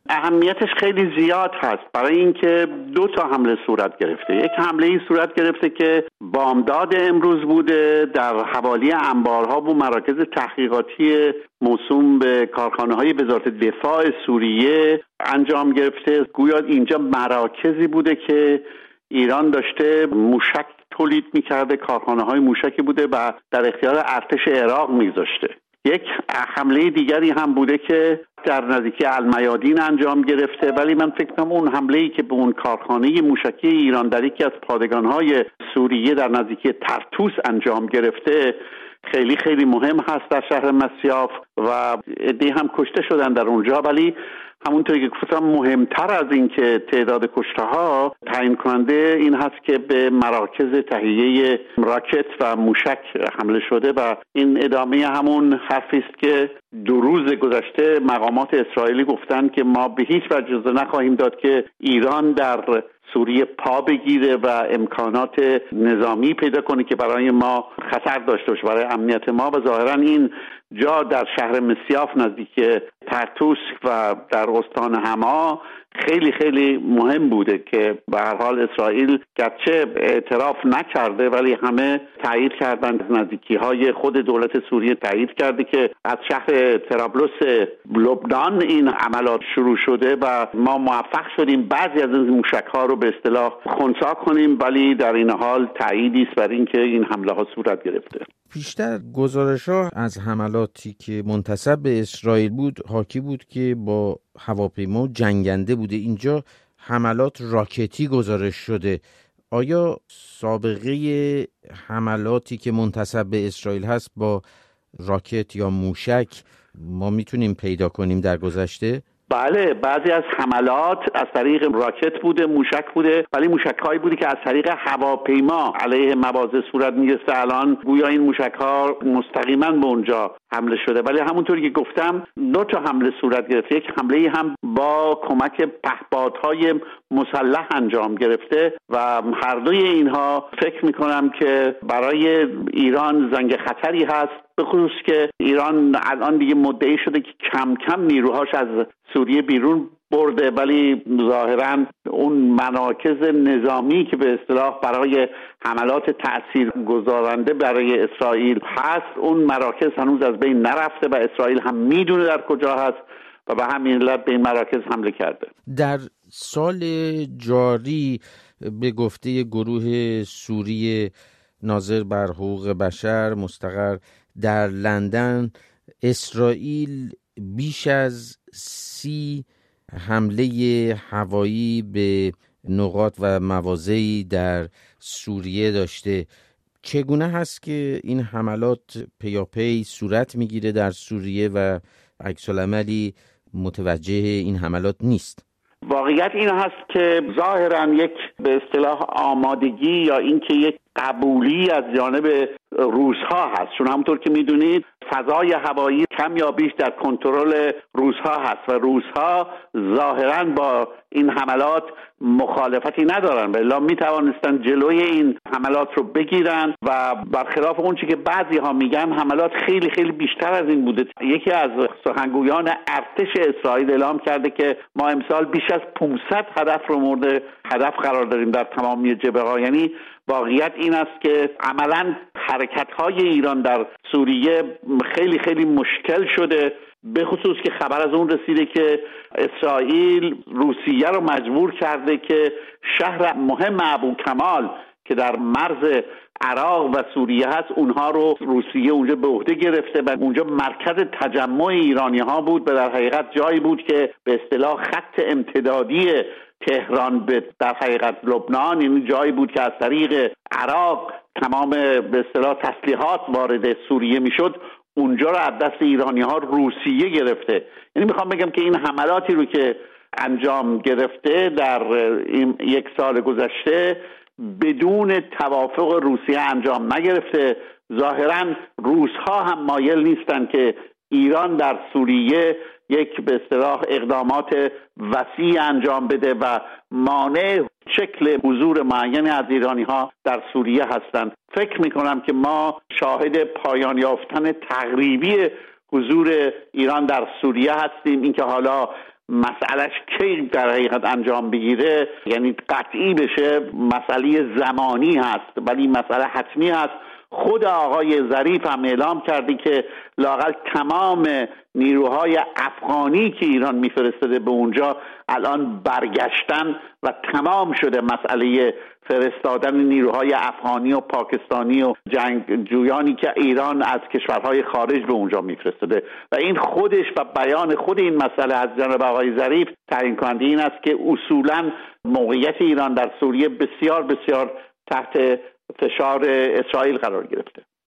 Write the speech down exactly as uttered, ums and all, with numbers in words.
اهمیتش خیلی زیاد هست، برای اینکه دو تا حمله صورت گرفته. یک حمله ای صورت گرفته که بامداد امروز بوده، در حوالی انبارها و مراکز تحقیقاتی موسوم به کارخانه‌های وزارت دفاع سوریه انجام گرفته. گویا اینجا مراکزی بوده که ایران داشته موشک تولید می‌کرده، کارخانه‌های موشکی بوده و در اختیار ارتش عراق می‌گذاشته. یک حمله دیگری هم بوده که در نزدیکی المیادین انجام گرفته، ولی من فکر کنم اون حمله‌ای که به اون کارخانه موشکی ایران در یکی از پادگان‌های سوریه در نزدیکی طرطوس انجام گرفته خیلی خیلی مهم هست در شهر مصیاف و عده‌ای هم کشته شدن در اونجا. ولی همونطوری که گفتم مهمتر از این که تعداد کشته‌ها تعیین کننده این هست که به مراکز تهیه راکت و موشک حمله شده و این ادامه همون حرفی است که دو روز گذشته مقامات اسرائیلی گفتن که ما به هیچ وجه اجازه نخواهیم داد که ایران در سوریه پا بگیره و امکانات نظامی پیدا کنه که برای ما خطر داشته باشه، برای امنیت ما. و ظاهرا این جا در شهر مصیاف نزدیک طرطوس و در استان حما خیلی خیلی مهم بوده که به هر حال اسرائیل گرچه اعتراف نکرده ولی همه تایید کردن، نزدیکی‌های خود دولت سوریه تایید کرده که از شهر طرابلس لبنان این عملات شروع شده و ما موفق شدیم بعضی از این موشک‌ها رو به اصطلاح خنثی کنیم، ولی در این حال تاییدی است بر اینکه این حمله‌ها صورت گرفته. بیشتر گزارش‌ها از حملاتی که منتسب به اسرائیل بود حاکی بود که با هواپیما جنگنده بوده. اینجا حملات راکتی گزارش شده. آیا سابقه حملاتی که منتسب به اسرائیل هست با راکت یا موشک ما میتونیم پیدا کنیم در گذشته؟ بله، بعضی از حملات از طریق راکت بوده، موشک بوده، ولی موشک‌هایی بوده که از طریق هواپیما علیه مواضع صورت می‌گرفته. الان گویا این موشک‌ها مستقیما به اونجا حمله شده، ولی همونطوری که گفتم دو تا حمله صورت گرفته. یک حمله هم با کمک پهپادهای مسلح انجام گرفته و هر دوی اینها فکر می‌کنم که برای ایران زنگ خطری هست، به خصوص که ایران الان دیگه مدعی شده که کم کم نیروهاش از سوریه بیرون برده، ولی ظاهراً اون مراکز نظامی که به اصطلاح برای حملات تأثیر گذارنده برای اسرائیل هست، اون مراکز هنوز از بین نرفته و اسرائیل هم میدونه در کجا هست و به همین علت به این مراکز حمله کرده. در سال جاری به گفته گروه سوری ناظر بر حقوق بشر مستقر در لندن، اسرائیل بیش از سی حمله هوایی به نقاط و مواضعی در سوریه داشته. چگونه هست که این حملات پیاپی صورت میگیره در سوریه و عکس العملی متوجه این حملات نیست؟ واقعیت این هست که ظاهراً یک به اصطلاح آمادگی یا اینکه یک قبولی از جانب روس‌ها هست، چون همونطور که میدونید فضای هوایی کم یا بیش در کنترل روس‌ها هست و روس‌ها ظاهراً با این حملات مخالفتی ندارن و الا میتوانستن جلوی این حملات رو بگیرن و برخلاف اون چیزی که بعضی ها میگن حملات خیلی خیلی بیشتر از این بوده. یکی از سخنگویان ارتش اسرائیل اعلام کرده که ما امسال بیش از پانصد هدف رو مورد هدف قرار داریم در تمامی جبهه‌ها. یعنی واقعیت این است که عملاً حرکت‌های ایران در سوریه خیلی خیلی مشکل شده، به خصوص که خبر از اون رسیده که اسرائیل روسیه رو مجبور کرده که شهر مهم ابو کمال که در مرز عراق و سوریه هست اونها رو روسیه اونجا به عهده گرفته و اونجا مرکز تجمع ایرانی ها بود و در حقیقت جایی بود که به اصطلاح خط امتدادی تهران به در حقیقت لبنان، این جایی بود که از طریق عراق تمام به اصطلاح تسلیحات وارد سوریه میشد. اونجا رو از دست ایرانی ها روسیه گرفته. یعنی میخوام بگم که این حملاتی رو که انجام گرفته در این یک سال گذشته بدون توافق روسیه انجام نگرفته. ظاهراً روس‌ها هم مایل نیستن که ایران در سوریه یک به اصطلاح اقدامات وسیع انجام بده و مانع شکل حضور معین از ایرانی ها در سوریه هستند. فکر میکنم که ما شاهد پایان یافتن تقریبی حضور ایران در سوریه هستیم. اینکه حالا مسئلهش کی در حقیقت انجام بگیره، یعنی قطعی بشه، مسئله زمانی هست، ولی مسئله حتمی هست. خود آقای ظریف هم اعلام کردی که لااقل تمام نیروهای افغانی که ایران میفرستاده به اونجا الان برگشتن و تمام شده مسئله فرستادن نیروهای افغانی و پاکستانی و جنگجویانی که ایران از کشورهای خارج به اونجا میفرستاده. و این خودش و بیان خود این مسئله از جانب آقای ظریف تعیین کننده این است که اصولاً موقعیت ایران در سوریه بسیار بسیار تحت فشار اسرائیل قرار گرفته.